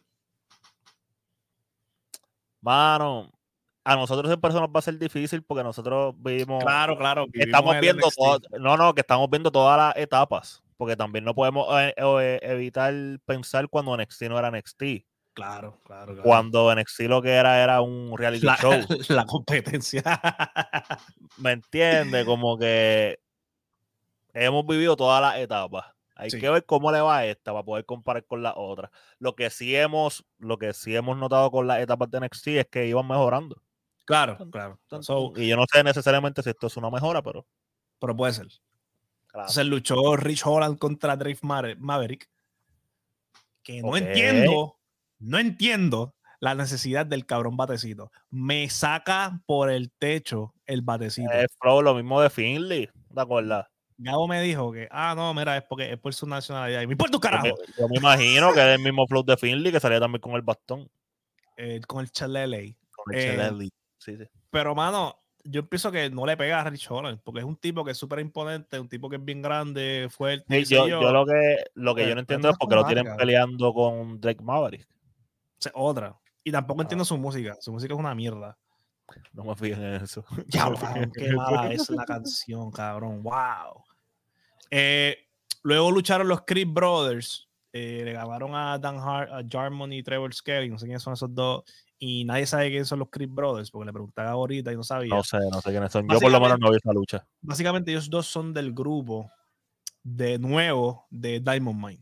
Mano, a nosotros en persona va a ser difícil porque nosotros vivimos. Claro, claro. Estamos viendo todo. No, no, que estamos viendo todas las etapas. Porque también no podemos eh, eh, evitar pensar cuando N X T no era N X T. Claro, claro, claro. Cuando N X T lo que era era un reality la, show. La competencia. ¿Me entiendes? Como que hemos vivido todas las etapas. Hay Sí. que ver cómo le va a esta para poder comparar con la otra. Lo que sí hemos, lo que sí hemos notado con las etapas de N X T es que iban mejorando. Claro, Tun, claro. tun, So, tun. Y yo no sé necesariamente si esto es una mejora, pero pero puede ser. claro. Entonces luchó Rich Holland contra Drake Mare- Maverick. Que no Ok. entiendo, no entiendo la necesidad del cabrón batecito. Me saca por el techo el batecito. Es flow, lo mismo de Finley, ¿te acuerdas? Gabo me dijo que, ah, no, mira, es porque es por su nacionalidad. Y me importa un Yo me, carajo. yo me imagino que es el mismo flow de Finley que salía también con el bastón. Eh, con el chalele. Con el Eh, Chelele. Sí, sí. pero, mano, yo pienso que no le pega a Rich Holland, porque es un tipo que es súper imponente, un tipo que es bien grande, fuerte. Sí, qué sé yo, yo. yo lo que, lo que Pues, yo no pero entiendo no es es por qué lo combate, tienen cabrón. peleando con Drake Maverick. O sea, otra. Y tampoco Ah. entiendo su música. Su música es una mierda. No me fijen en eso. Ya, No me fijen cabrón, en qué eso. mala es la canción, cabrón. Wow. Eh, luego lucharon los Creed Brothers. Eh, le ganaron a Dan Hart, a Jarmon y Trevor Skelly. No sé quiénes son esos dos. Y nadie sabe quiénes son los Creed Brothers, porque le preguntaba ahorita y no sabía. No sé, no sé quiénes son. Yo por lo menos no vi esa lucha. Básicamente ellos dos son del grupo de nuevo de Diamond Mine,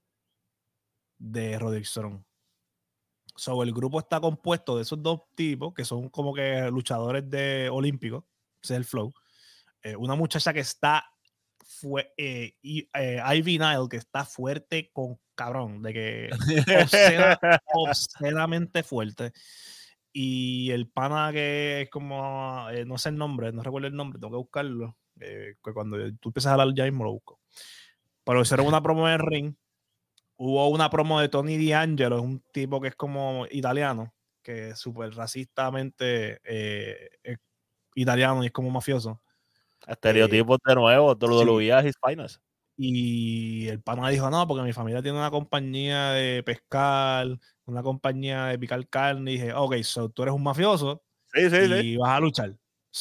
de Roderick Strong. So, el grupo está compuesto de esos dos tipos que son como que luchadores de olímpicos, ese es el flow. Eh, una muchacha que está fue eh, y, eh, Ivy Nile, que está fuerte con cabrón, de que obscena, obscenamente fuerte. Y el pana que es como, eh, no sé el nombre, no recuerdo el nombre, tengo que buscarlo. Eh, que cuando tú empiezas a hablar ya mismo lo busco. Pero hicieron una promo en el ring. Hubo una promo de Tony D'Angelo, es un tipo que es como italiano, que es súper racistamente eh, es italiano y es como mafioso. Estereotipos de nuevo, W W E sí. His Finest. Y el pana dijo, no, porque mi familia tiene una compañía de pescar, una compañía de picar carne. Y dije, ok, so tú eres un mafioso Sí, sí, y sí. vas a luchar.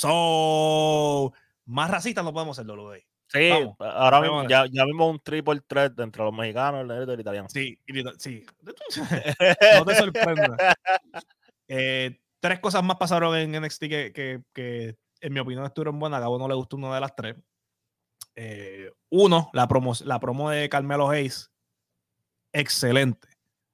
So, más racista no podemos ser, W W E. Sí, Vamos, ahora mismo, vamos. ya, ya mismo un triple threat entre los mexicanos, el negro y el italiano. Sí, sí. No te sorprendas. Eh, tres cosas más pasaron en N X T que, que, que en mi opinión estuvieron buenas. A Gabo no le gustó una de las tres. Eh, uno, la promo, la promo de Carmelo Hayes. Excelente.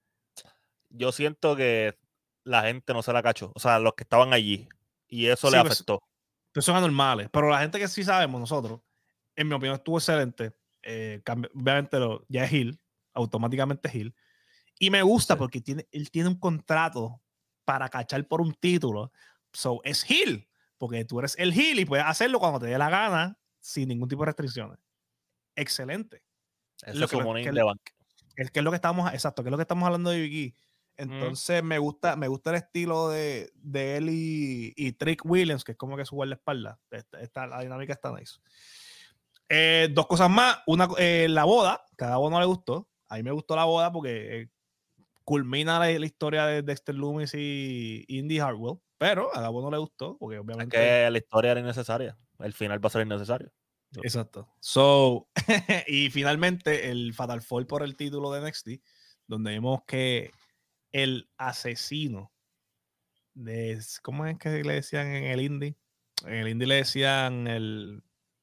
Yo siento que la gente no se la cachó. O sea, los que estaban allí. Y eso Sí, le pues, afectó. pues son anormales. Pero la gente que sí sabemos, nosotros, en mi opinión, estuvo excelente. Eh, obviamente lo, ya es Hill, automáticamente Hill. Y me gusta sí. porque tiene, él tiene un contrato para cachar por un título. So, es Hill, porque tú eres el Hill y puedes hacerlo cuando te dé la gana sin ningún tipo de restricciones. Excelente. Eso es su money de bank. Es que es lo que estamos, exacto, que es lo que estamos hablando de Vicky. Entonces mm. me gusta me gusta el estilo de, de él y, y Trick Williams, que es como que su guardaespaldas. Esta, esta, la dinámica está nice. Eh, dos cosas más. Una, eh, la boda, que a Gabo no le gustó. A mí me gustó la boda porque eh, culmina la, la historia de Dexter Lumis y Indy Hartwell, pero a Gabo no le gustó porque obviamente... Es que la historia era innecesaria. El final va a ser innecesario. Exacto. So, y finalmente el Fatal Four por el título de N X T, donde vemos que el asesino de, ¿cómo es que le decían en el indie? En el indie le decían el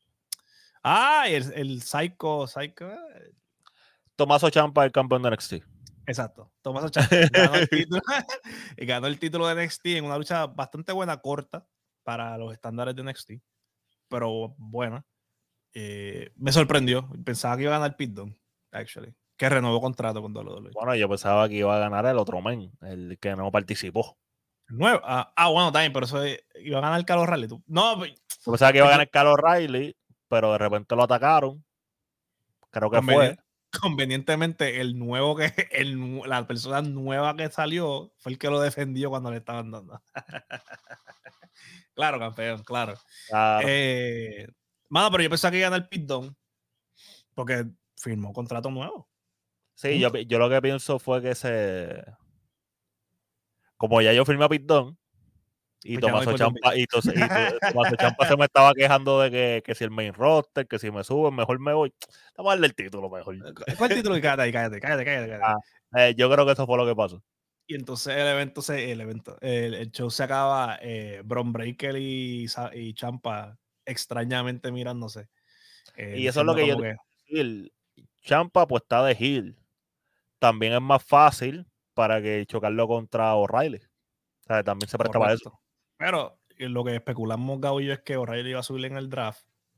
ah, el, el Psycho, Psycho Tommaso Ciampa, el campeón de N X T. Exacto, Tommaso Ciampa ganó el título ganó el título de N X T en una lucha bastante buena, corta para los estándares de N X T, pero buena. Eh, me sorprendió, pensaba que iba a ganar Pete Dunne, actually, que renovó contrato con W W E. Bueno, yo pensaba que iba a ganar el otro men, el que no participó. Nuevo. Ah, ah, bueno, también, pero eso es, iba a ganar Kyle O'Reilly. ¿Tú? No, yo pensaba que iba a ganar Kyle O'Reilly, pero de repente lo atacaron. Creo que convenient, fue. Convenientemente, el nuevo que, el, la persona nueva que salió fue el que lo defendió cuando le estaban dando. Claro, campeón, claro. claro. Eh, mano, pero yo pensaba que iba a ganar Pete Dunne porque firmó contrato nuevo. Sí, yo, yo lo que pienso fue que se. Como ya yo firmé a Pete Dunne y pues Tommaso Ciampa, y, to, y to, Tommaso Ciampa se me estaba quejando de que, que si el main roster, que si me suben, mejor me voy. Vamos a darle el título mejor. ¿Cuál título? Cállate ahí, cállate, cállate, cállate. cállate. Ah, eh, yo creo que eso fue lo que pasó. Y entonces el evento, se, el, evento el, el show se acaba, eh, Bron Breakker y, y Ciampa extrañamente mirándose. Eh, y eso es lo que yo que... decir. Ciampa pues está de heel. También es más fácil para que chocarlo contra O'Reilly. O sea, también se presta para eso. Correcto. Pero eh, lo que especulamos, Gabo y yo, es que O'Reilly iba a subir en el draft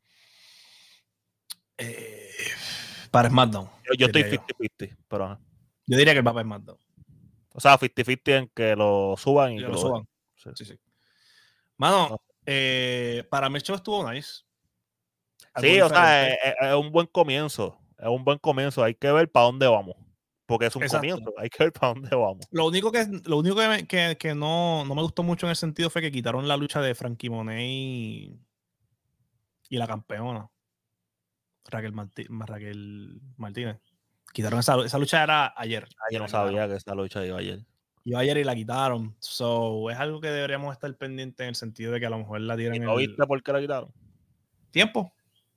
eh, para SmackDown. Yo, yo estoy diría yo. cincuenta cincuenta, pero ajá. Yo diría que él va para SmackDown. O sea, cincuenta cincuenta en que lo suban y Que que lo lo suban. dejen. Sí, sí. Mano, No. eh, para mí el show estuvo nice. Algo Sí, o sea, diferente. es, es- es un buen comienzo. Es un buen comienzo. Hay que ver para dónde vamos. Porque es un Exacto. comienzo. Hay que ver para dónde vamos. Lo único que, lo único que, me- que, que no, no me gustó mucho en el sentido fue que quitaron la lucha de Frankie Monet y, y la campeona Raquel, Martí- Raquel Martínez. Quitaron esa, esa lucha era ayer. Ah, yo y no la quitaron. sabía que esa lucha iba ayer. Iba ayer y la quitaron. So, es algo que deberíamos estar pendientes en el sentido de que a lo mejor la ¿Y tiran en no el viste por qué la quitaron? tiempo.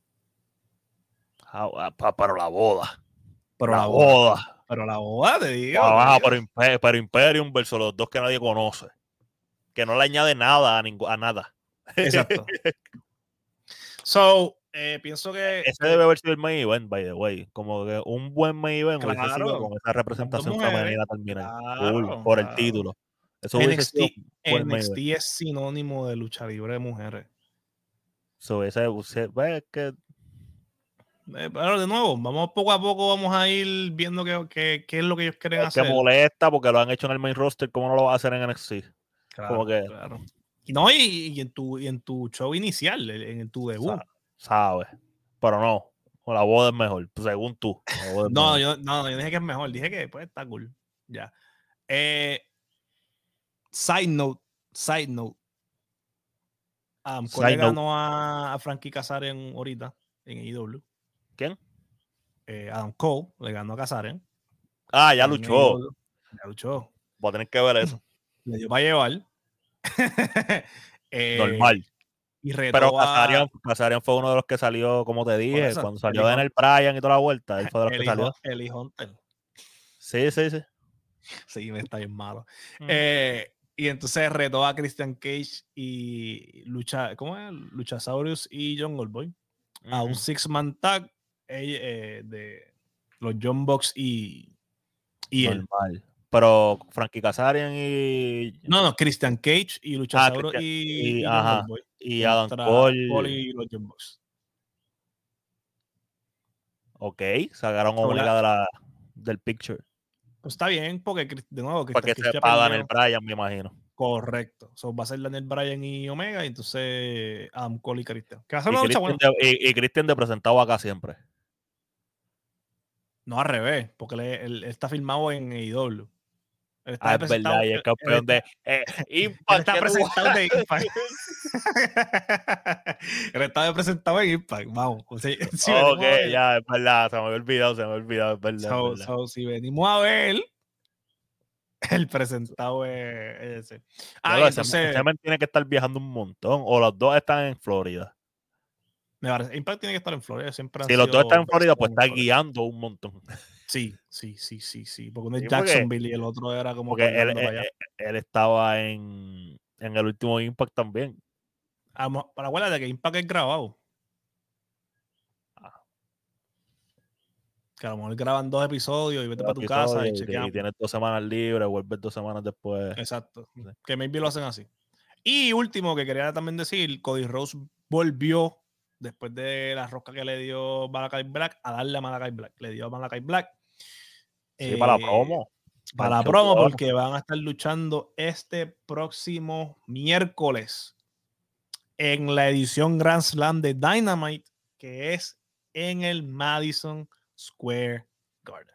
Ah, ah, pa- pero la boda. Pero la, la boda. boda. Pero la boda, te digo. Ah, te pero, digo. Imper- pero Imperium versus los dos que nadie conoce. Que no le añade nada a, ningú- a nada. Exacto. So, eh, pienso que. Ese debe haber sido el main event, by the way. Como que un buen main event hubiese Claro. sido con esa representación Las dos mujeres. femenina también. Claro, Cool, por claro. el título. Eso hubiese N X T, sido un buen main N X T event. es sinónimo de lucha libre de mujeres. So, ese, ese- ve que Eh, pero de nuevo, vamos poco a poco, vamos a ir viendo qué, qué, qué es lo que ellos quieren es que hacer. molesta porque lo han hecho en el main roster. ¿Cómo no lo va a hacer en N X T? Claro, Como que, claro. Y no, y, y en tu, y en tu show inicial, en, en tu debut. sabes. Pero no. O la boda es mejor, según tú. La boda es No, mejor. yo, no, yo dije que es mejor, dije que pues está cool. Ya. Eh, side note, side note. Um, Side Cole note. ganó a, a Frankie Kazarian ahorita en A E W. ¿Quién? Eh, Adam Cole le ganó a Kazarian. Ah, ya en luchó. A E W. Ya luchó. Voy a tener que ver eso. Le dio para llevar. eh, Normal. Y retó Pero a Kazarian, Kazarian fue uno de los que salió, como te dije, eso, cuando salió Eli Daniel Bryan y toda la vuelta. Él fue de los Eli, que salió. Eli Hunter. Sí, sí, sí. Sí, me está bien malo. Mm. Eh, y entonces retó a Christian Cage y Lucha, ¿cómo es? Luchasaurus y John Goldboy a un Ujú. six-man tag eh, eh, de los John Box y, y él. Normal. Pero Frankie Kazarian y. No, no, Christian Cage y Luchasaurus Christian- y, y- y John ajá. Goldboy Y Adam contra Cole. Cole y los John Box. Ok, sacaron Hola. Omega de la, del picture. Pues está bien, porque de nuevo, Christian Porque Cage se ya paga perdió. Daniel Bryan, me imagino. Correcto. So, va a ser Daniel Bryan y Omega, y entonces Adam Cole y Christian. Que va a ser Y una lucha Christian, buena. de, y, y Christian de presentado acá siempre. No, al revés, porque él, él- él está filmado en A E W. Él está Ah, es presentado- verdad, y es él- campeón él de está- eh, él Impact. está que tú- presentado de Impact. Él está presentado en Impact. Vamos. O sea, si venimos ok, a ver- ya, es verdad, se me había olvidado, se me había olvidado, es verdad. so- es verdad. so, si venimos a ver, el presentado es es ese. Ah, Claro, y ese- entonces, ese men tiene que estar viajando un montón, o los dos están en Florida. me parece, Impact tiene que estar en Florida. Siempre han Si los dos sido están en Florida, best pues en está Florida. guiando un montón. Sí, sí, sí, sí, sí. Porque uno es Sí, porque- Jacksonville y el otro era como Porque él, Orlando para él- allá. él estaba en, en el último Impact también. Ah, mo- Para acuérdate que Impact es grabado. Ah. Que a lo mejor graban dos episodios y vete para tu Episodio, casa y y, chequean. y tienes dos semanas libres, vuelves dos semanas después. Exacto. Sí. Que maybe lo hacen así. Y último que quería también decir, Cody Rhodes volvió después de la rosca que le dio Malakai Black a darle a Malakai Black. Le dio a Malakai Black. Sí, para la eh, promo. Para el la show promo, de ahora. porque van a estar luchando este próximo miércoles en la edición Grand Slam de Dynamite, que es en el Madison Square Garden.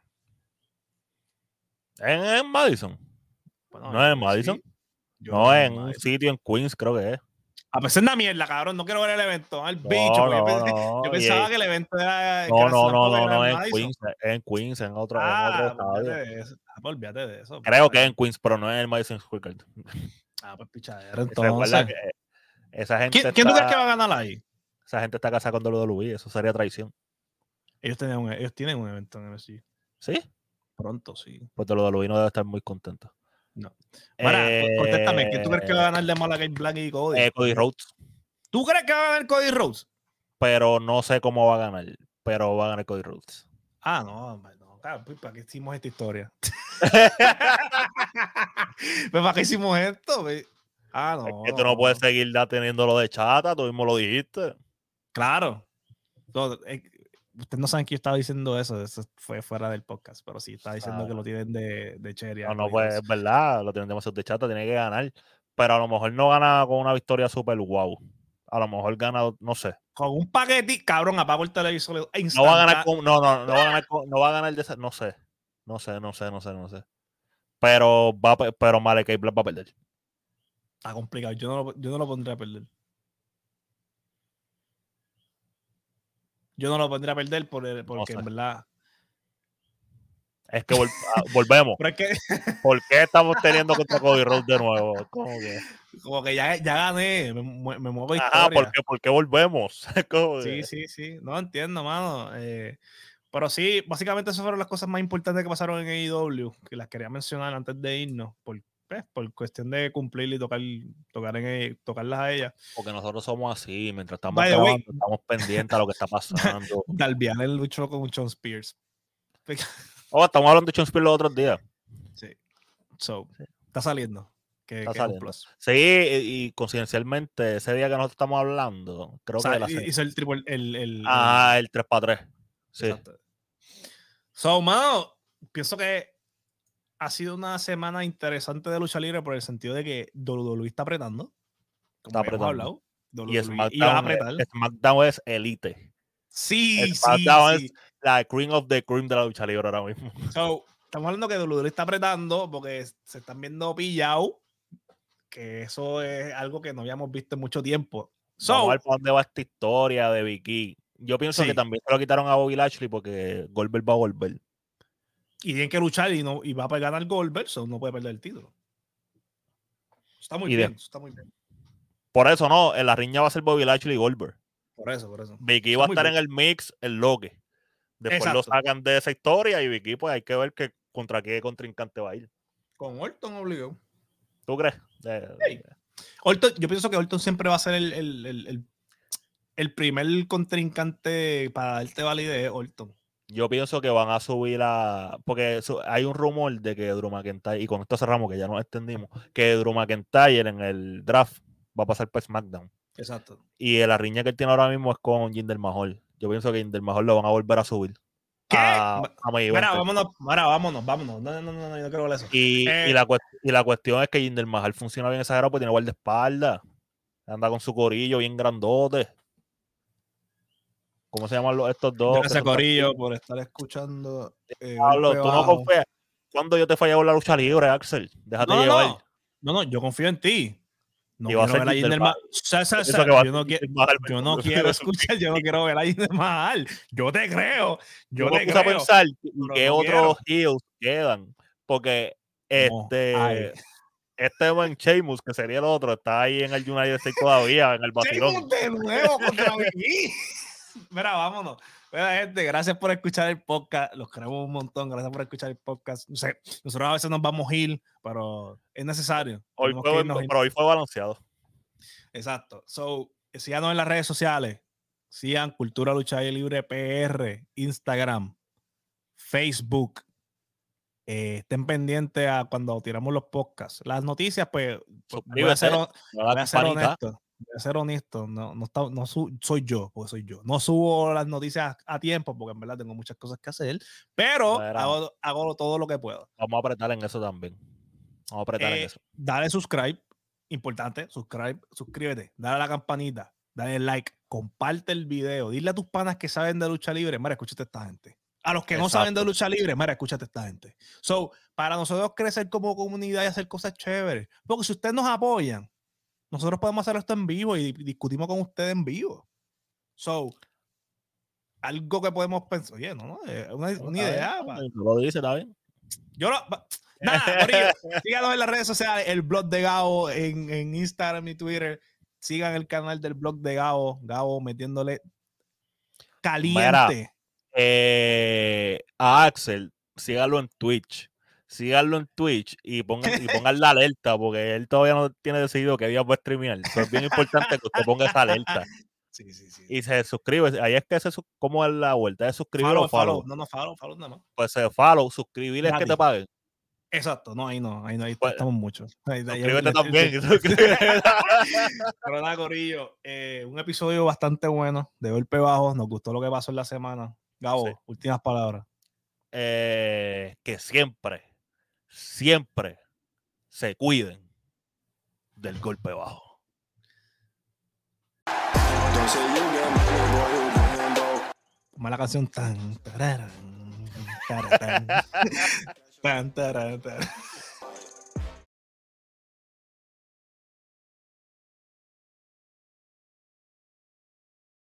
¿En, en Madison? Bueno, ¿No es en yo- Madison? sí. Yo No, creo que en un Madison. sitio en Queens, creo que es. A pesar de la mierda, cabrón, no quiero ver el evento. Al No, bicho, porque yo, no, pensé- no, yo y pensaba es- que el evento era. No, Grand no, Slam no, porque no, era no, en en Madison. Queens, es en Queens, en otro, en Ah, otro pues olvídate estadio. de eso. Ah, pues olvídate de eso. Creo que es en Queens, pero no es en el Madison Square Garden. Ah, pues pichadera. Recuerda Entonces. que esa gente ¿Quién, ¿quién tú crees está- que va a ganar ahí? esa gente está casada con W W E, eso sería traición. Ellos tienen un, ellos tienen un evento en M S G. ¿Sí? Pronto, sí. Pues W W E no debe estar muy contento. No. Mara, Eh, contéstame, ¿quién tú crees que va a ganar de Malakai Black y Cody? eh, Cody Rhodes, ¿Tú crees que va a ganar Cody Rhodes? pero no sé cómo va a ganar, pero va a ganar Cody Rhodes. Ah, no, no, claro, pues, ¿para qué hicimos esta historia? Pues, ¿para qué hicimos esto? Pues, ah, no. Es que tú no, no puedes seguir teniendo lo de chata, tú mismo lo dijiste. Claro. No, eh, ustedes no saben que yo estaba diciendo eso, eso fue fuera del podcast, pero sí, estaba diciendo ah, que lo tienen de, de Cherry. No, no, pues es verdad, lo tienen demasiado de chata, tiene que ganar. Pero a lo mejor no gana con una victoria super wow. A lo mejor gana, no sé. Con un paquete, cabrón, apago el televisor. No va a ganar con, no, no, no va a ganar con, no va a ganar de, no sé. No sé, no sé, no sé, no sé. Pero va, pero Malakai Black va a perder. Está complicado, yo no lo, yo no lo pondré a perder. Yo no lo pondré a perder por el, porque no sé. En verdad. Es que vol volvemos. Es que... ¿Por qué estamos teniendo contra Cody Rhodes de nuevo? ¿Cómo que? Como que ya, ya gané, me, me muevo historia. Ajá, ¿por qué, ¿por qué volvemos? Sí, sí, sí. No entiendo, mano. Eh, pero sí, básicamente esas fueron las cosas más importantes que pasaron en A E W, que las quería mencionar antes de irnos, por, pues, por cuestión de cumplir y tocar, tocar en, tocarlas a ellas. Porque nosotros somos así, mientras estamos By grabando, way, estamos pendientes a lo que está pasando. Darby luchó con Shawn Spears. Oh, estamos hablando de Shawn Spears los otros días. Sí. So, sí. Está saliendo. Que, está que saliendo. Sí, y, y coincidencialmente, ese día que nosotros estamos hablando, creo o sea, que la hizo el triple, el, el, ah, el, el tres para tres. Sí. Exacto. So, mano, pienso que ha sido una semana interesante de lucha libre por el sentido de que W W E está apretando. Como está apretando. Hablado, y SmackDown, es, SmackDown es elite. Sí, SmackDown sí, es sí. la cream of the cream de la lucha libre ahora mismo. So, estamos hablando que W W E está apretando porque se están viendo pillados, que eso es algo que no habíamos visto en mucho tiempo. So, Vamos a ver por dónde va esta historia de Vicky. Yo pienso sí. que también se lo quitaron a Bobby Lashley porque Goldberg va a volver. Y tienen que luchar y, no, y va a ganar Goldberg, so no puede perder el título. Está muy y bien, de, está muy bien. Por eso no, en la riña va a ser Bobby Lashley y Goldberg. Por eso, por eso. Vicky está va a estar bien. En el mix, el loque. Después Exacto. Lo sacan de esa historia y Vicky, pues hay que ver que contra qué contrincante va a ir. Con Orton obligado. ¿Tú crees? Hey. Orton, yo pienso que Orton siempre va a ser el, el, el, el, el primer contrincante para darte validez, Orton. Yo pienso que van a subir a... Porque hay un rumor de que Drew McIntyre, y con esto cerramos, que ya nos extendimos, que Drew McIntyre en el draft va a pasar para SmackDown. Exacto. Y la riña que él tiene ahora mismo es con Jinder Mahal. Yo pienso que Jinder Mahal lo van a volver a subir. ¿Qué? A, a Mira, vámonos, mira, vámonos, vámonos. No, no, no, no, yo quiero ver eso. Y, eh, y, la, y la cuestión es que Jinder Mahal funciona bien exagerado porque tiene guardaespaldas. Anda con su corillo bien grandote. ¿Cómo se llaman los, estos dos? Gracias, Corillo, por estar escuchando. Eh, Pablo, tú no confías. ¿Cuándo yo te fallé con la lucha libre, Axel? Déjate no, llevar. No, no, no, yo confío en ti. No quiero ver a Jinder Mahal. Yo no, quiero, yo no quiero escuchar, yo no quiero ver a Jinder Mahal. Yo te creo. Yo, yo te creo. a pensar que no otros heels quedan. Porque no, este. Ay. Este buen Sheamus, que sería el otro, está ahí en el United States todavía, en el vacilón. Sheamus de nuevo contra Vicky. Mira, vámonos. Mira, gente, gracias por escuchar el podcast. Los queremos un montón. Gracias por escuchar el podcast. No sé, nosotros a veces nos vamos a ir, pero es necesario. Hoy fue, pero hoy fue balanceado. Exacto. So, síganos en las redes sociales. Sigan Cultura Lucha Libre P R, Instagram, Facebook. Eh, estén pendientes a cuando tiramos los podcasts. Las noticias, pues, voy a ser, voy a ser honesto. Voy a ser honesto, no, no, está, no su, soy yo, porque soy yo. No subo las noticias a tiempo, porque en verdad tengo muchas cosas que hacer, pero hago, hago todo lo que puedo. Vamos a apretar en eso también. Vamos a apretar eh, en eso. Dale subscribe, importante, subscribe, suscríbete, dale a la campanita, dale like, comparte el video, dile a tus panas que saben de lucha libre, mira, escúchate a esta gente. A los que Exacto. no saben de lucha libre, mira, escúchate a esta gente. So, para nosotros crecer como comunidad y hacer cosas chéveres, porque si ustedes nos apoyan, nosotros podemos hacer esto en vivo y discutimos con ustedes en vivo. So, algo que podemos pensar, oye, no, no, una, una idea. Bien, lo dice, está bien. Yo lo, nada, Corillo, síganos en las redes sociales, el blog de Gabo en, en Instagram y Twitter. Sigan el canal del blog de Gabo, Gabo metiéndole caliente. Mira, eh, a Axel, síganlo en Twitch. Síganlo en Twitch y pongan, y pongan la alerta, porque él todavía no tiene decidido qué día va a streamear. Eso es bien importante que usted ponga esa alerta. Sí, sí, sí. Y se suscribe. Ahí es que se su- como es la vuelta de suscribir Follow, o follow. follow. No, no, follow, follow nada más. Pues se follow, suscribir es que te Gratis. paguen. Exacto, no, ahí no, ahí no, ahí Pues, estamos muchos. Ahí, ahí, suscríbete le- también. le- suscríbete. Pero nada, Corillo, eh, un episodio bastante bueno, de golpe bajo, nos gustó lo que pasó en la semana. Gabo, Sí. últimas palabras. Eh, que siempre, siempre se cuiden del golpe bajo. Don't say you get money, boy, who getting broke? Toma la canción tan, tararán, taratán, tan, tarán, tarán.